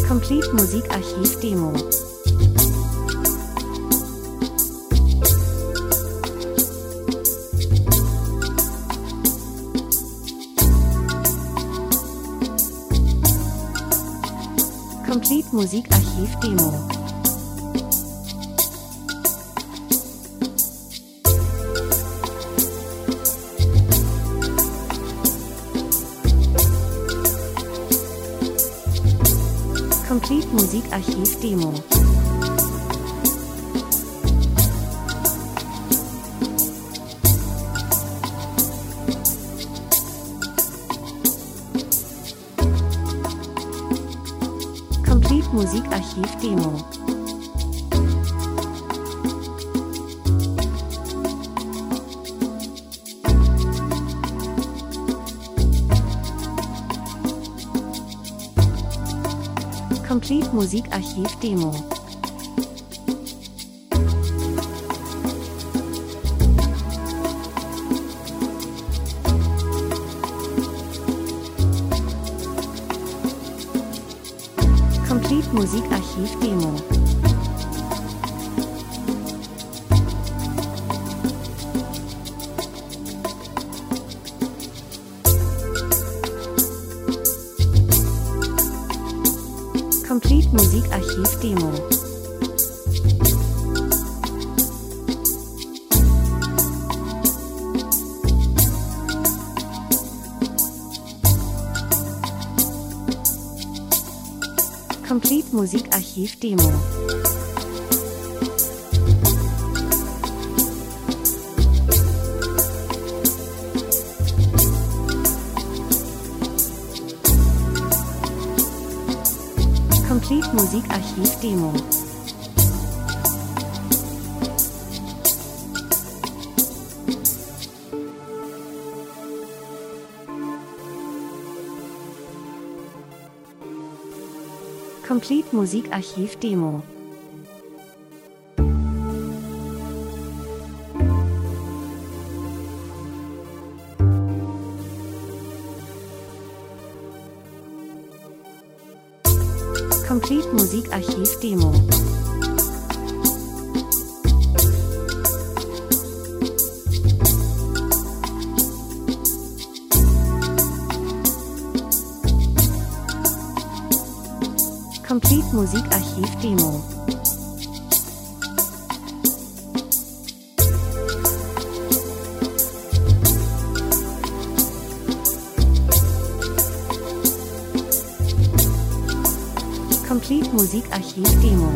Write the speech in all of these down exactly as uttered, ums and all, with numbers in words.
Complete Musikarchiv Demo. Complete Musikarchiv Demo. Complete Musikarchiv Demo. Complete Musikarchiv Demo. Complete Musikarchiv Demo. Complete Musikarchiv Demo. Complete Musikarchiv Demo. Complete Musikarchiv Demo. Complete Musikarchiv Demo. Complete Musikarchiv Demo. Complete Musikarchiv Demo. Complete Musikarchiv Demo. Complete Musikarchiv Demo.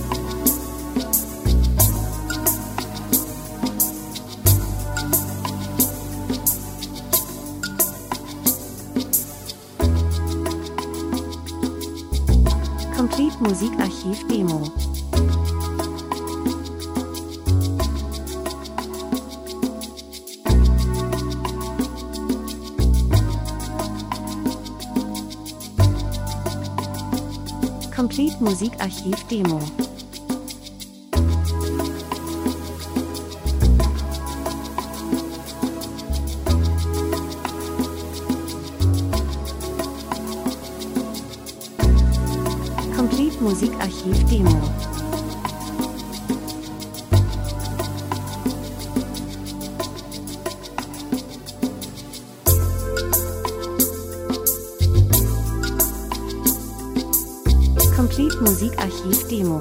Complete Musikarchiv Demo. Complete Musikarchiv Demo. Complete Musikarchiv Demo. Complete Musikarchiv Demo.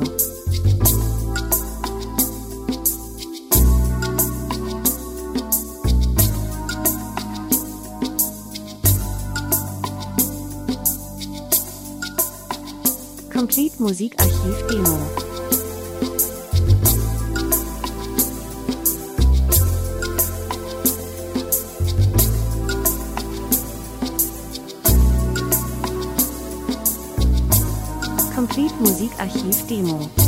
Complete Musikarchiv Demo. Complete Musikarchiv Demo.